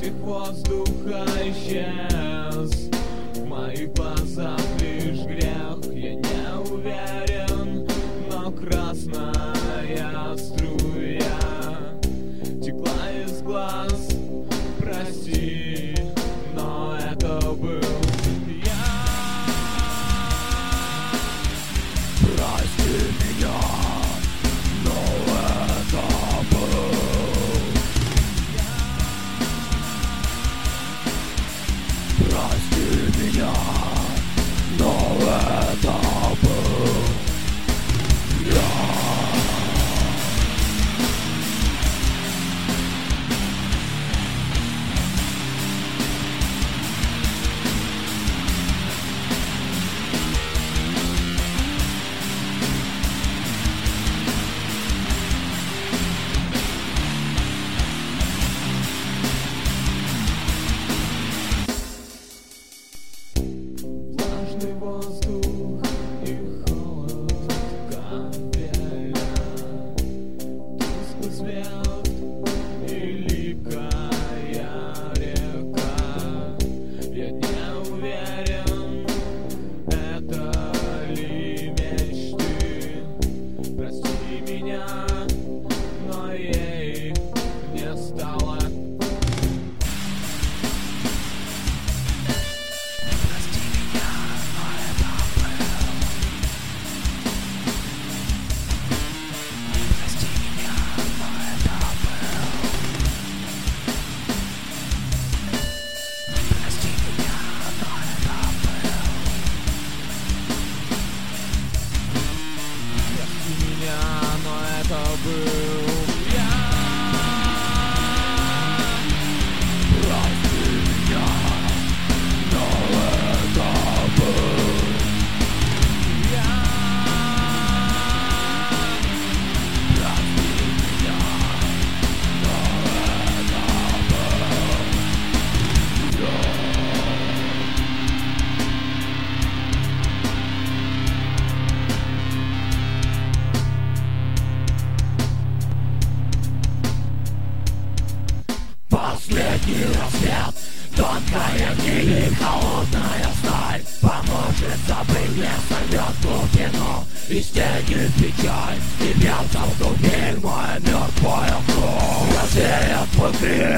Всех воздуха исчез, в моих глазах лишь грех. Я не уверен, но красная струя текла из глаз. Прости, но это был я. Прости меня, но это был я. Прости меня, но это был я. Влажный воздух и холод капеля, тусклый свет и липкая река. Я не уверен, это ли мечты. Прости меня, но ей не стало. Но это был я. Прости меня, но это был Я. Прости меня, но это был я. Последний рассвет, тонкая гниль, холодная сталь поможет забыть, мне сорвет глубину из тени печаль и бьется в туннель моя мертвая кровь. Рассеет твой крик